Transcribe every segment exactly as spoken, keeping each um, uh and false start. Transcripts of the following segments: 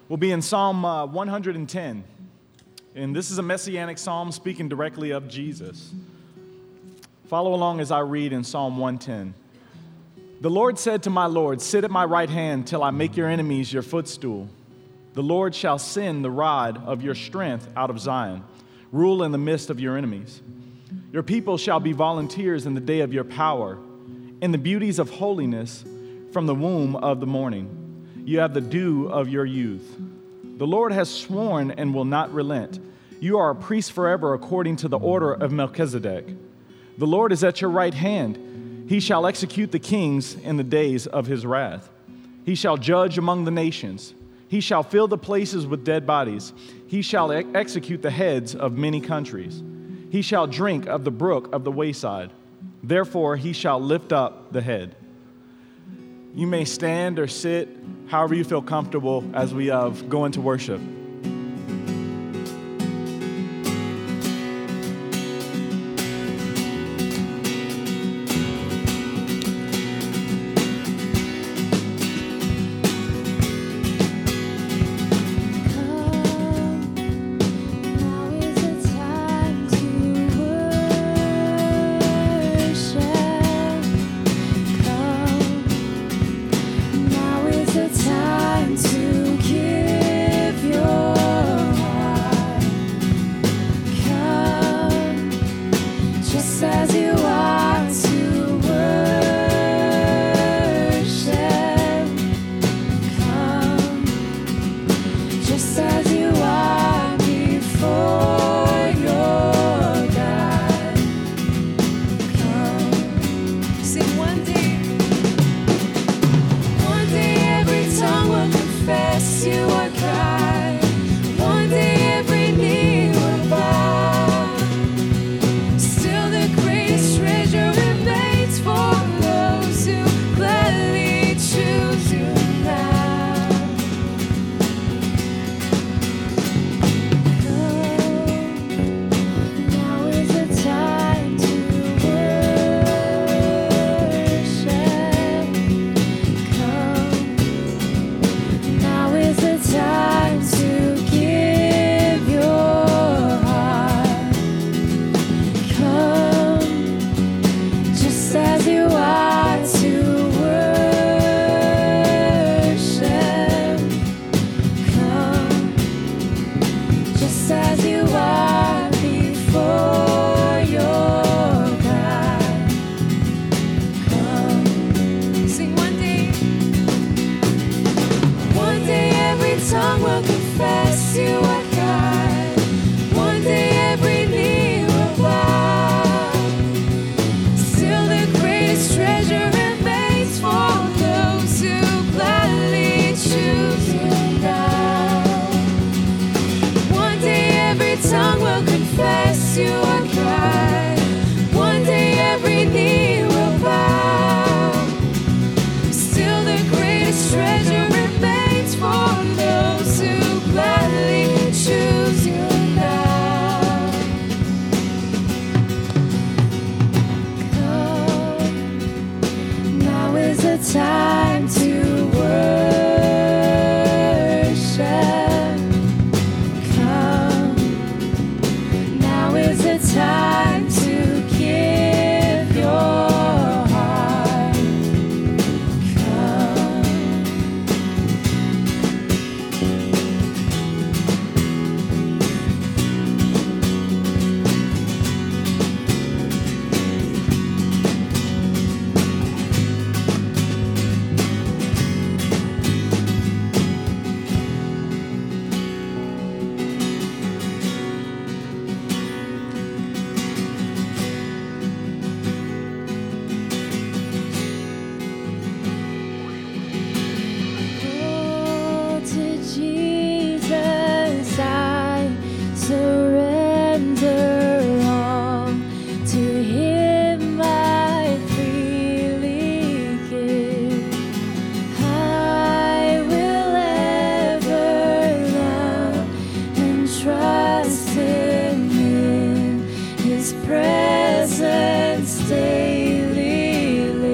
We'll be in Psalm uh, one hundred ten, and this is a messianic psalm speaking directly of Jesus. Follow along as I read in Psalm one ten. The Lord said to my Lord, sit at my right hand till I make your enemies your footstool. The Lord shall send the rod of your strength out of Zion, rule in the midst of your enemies. Your people shall be volunteers in the day of your power, in the beauties of holiness from the womb of the morning. You have the dew of your youth. The Lord has sworn and will not relent. You are a priest forever according to the order of Melchizedek. The Lord is at your right hand. He shall execute the kings in the days of his wrath. He shall judge among the nations. He shall fill the places with dead bodies. He shall ex- execute the heads of many countries. He shall drink of the brook of the wayside. Therefore he shall lift up the head. You may stand or sit, however you feel comfortable as we uh, go into worship.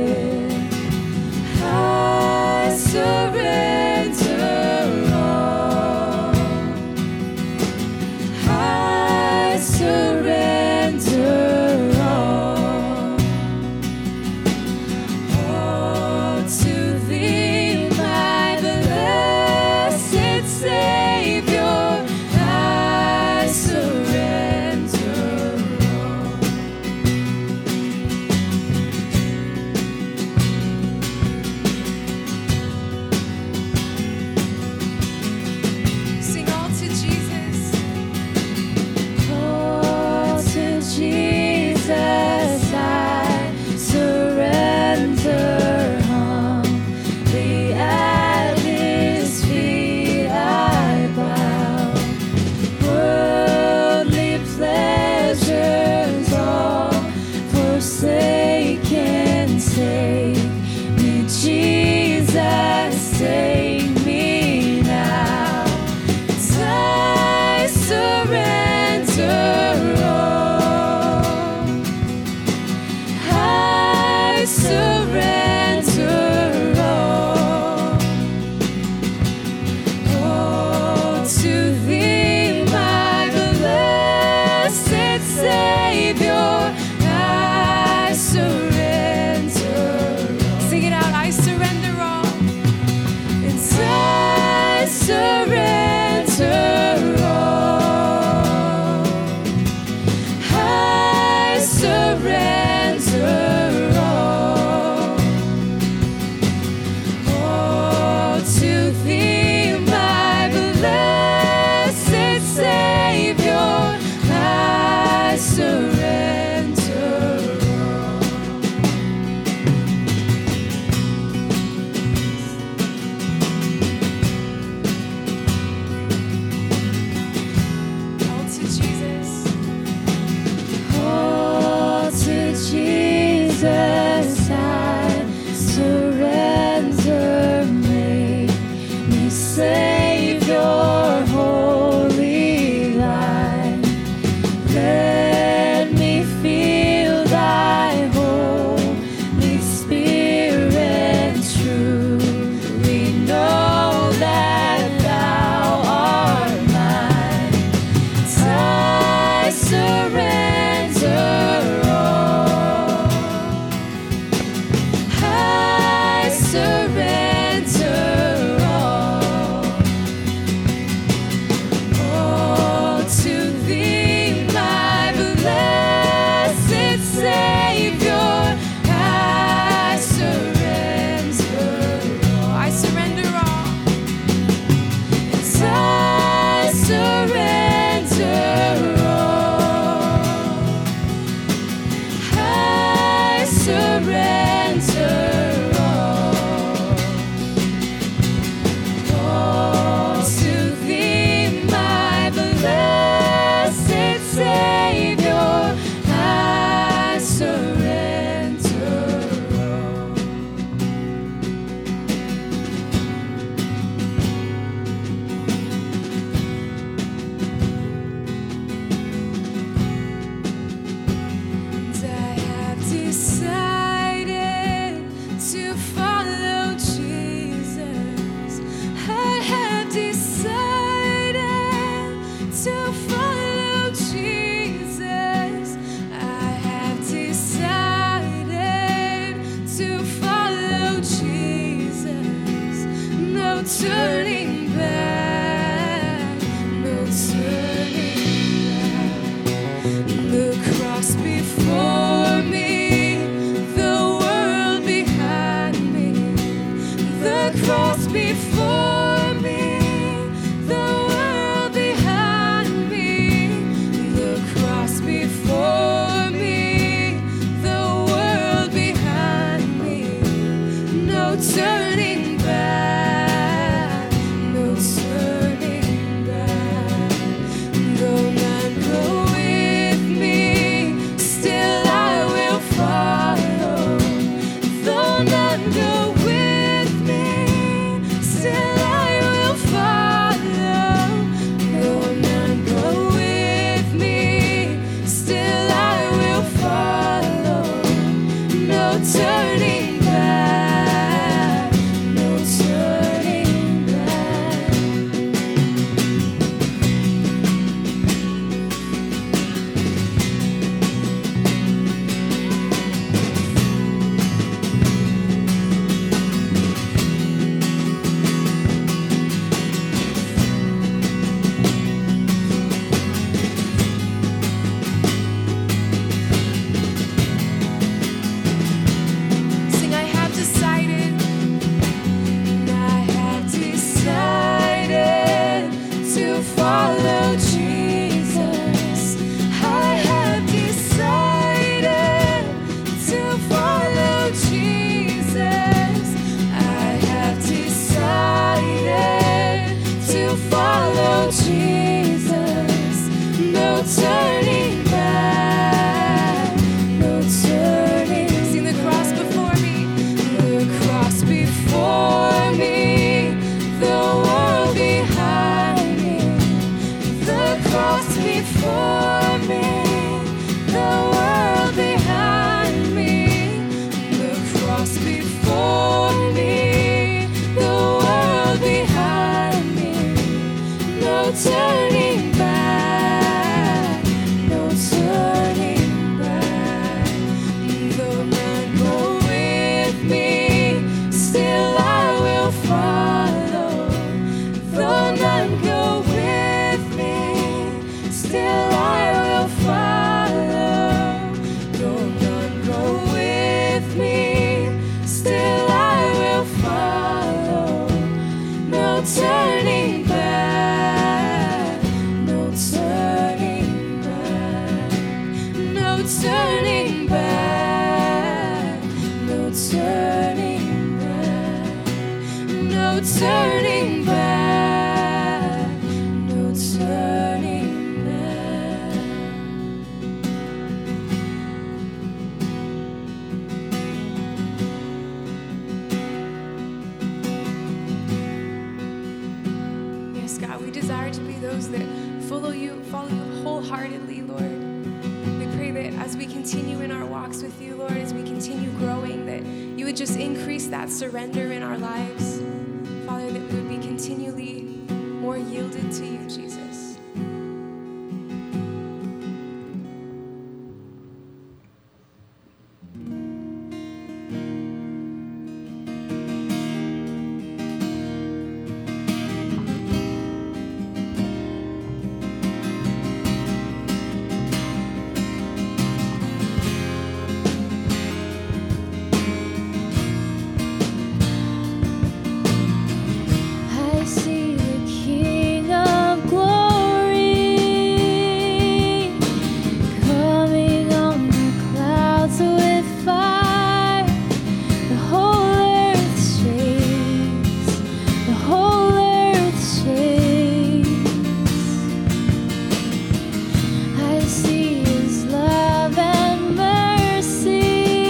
surrender all. follow Jesus, no turning back, no turning. Sing the cross before me, the cross before me, the world behind me, the cross before me, the world behind me, the cross before me, the world behind me, no turning back, no turning back. Though none go with me, still I will follow. Though none go with me, still I will follow. Though none go with me, still I will follow. No turning back, no turning back, no turning back, no turning back, no turning back, no turning back. Yes, God, we desire to be those that follow you, follow you wholeheartedly, Lord. We pray that as we continue in our walks with you, Lord, as we continue growing, that you would just increase that surrender in our lives. Father, that we would be continually more yielded to you, Jesus. I see the King of Glory coming on the clouds with fire. The whole earth shakes, the whole earth shakes. I see his love and mercy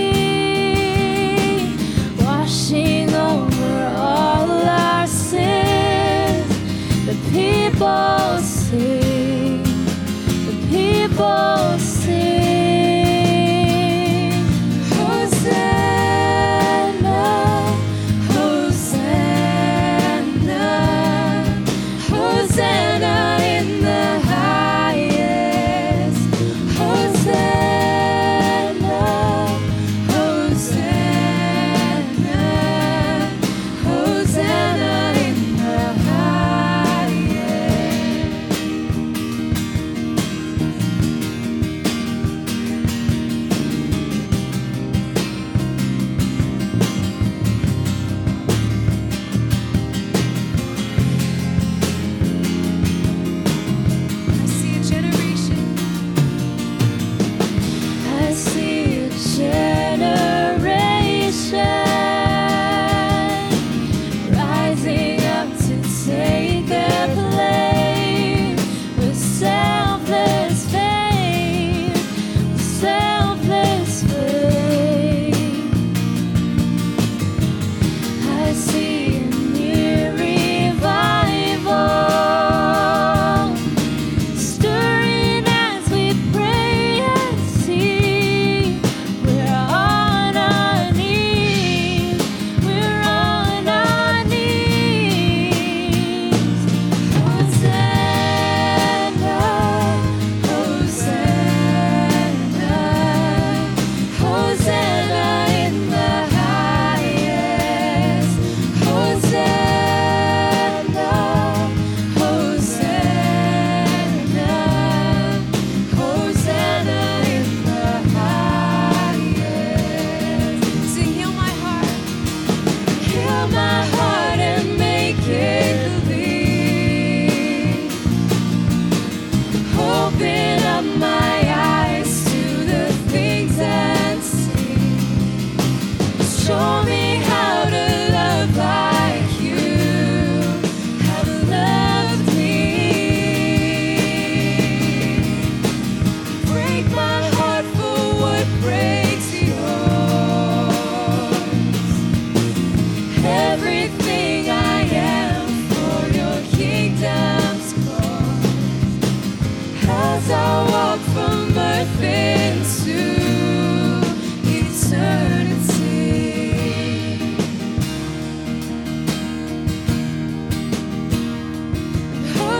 washing over all our sins. The people sing, the people sing. Hosanna, Hosanna, Hosanna in the highest. Hosanna, Hosanna, Hosanna in the highest.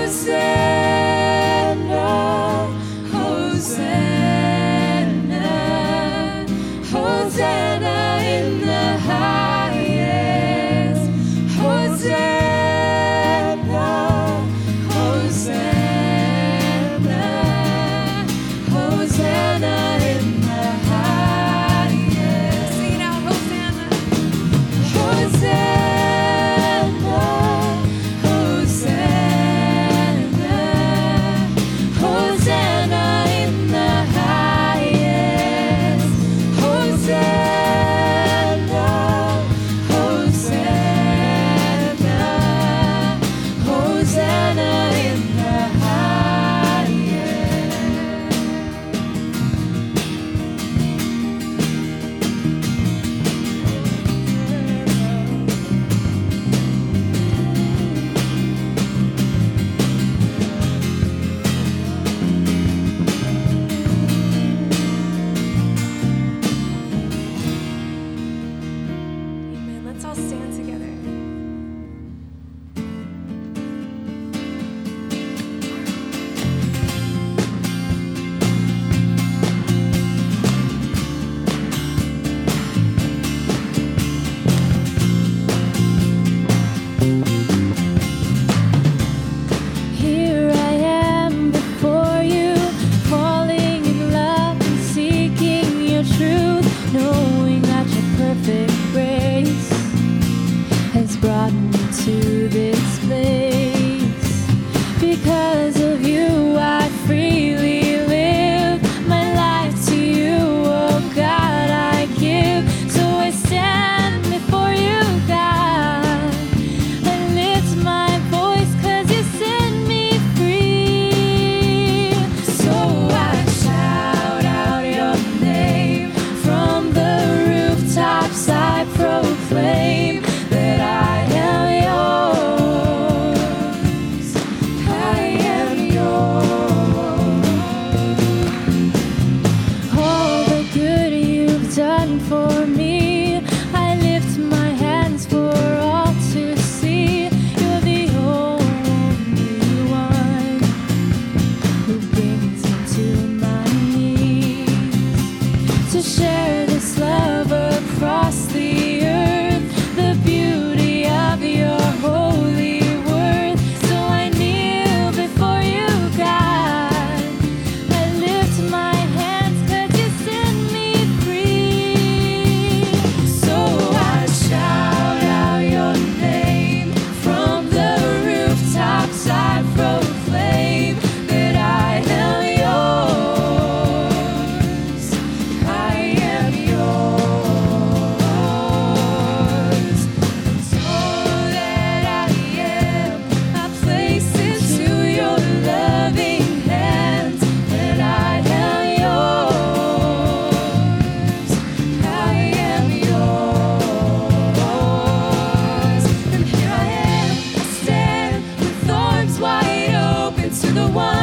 the one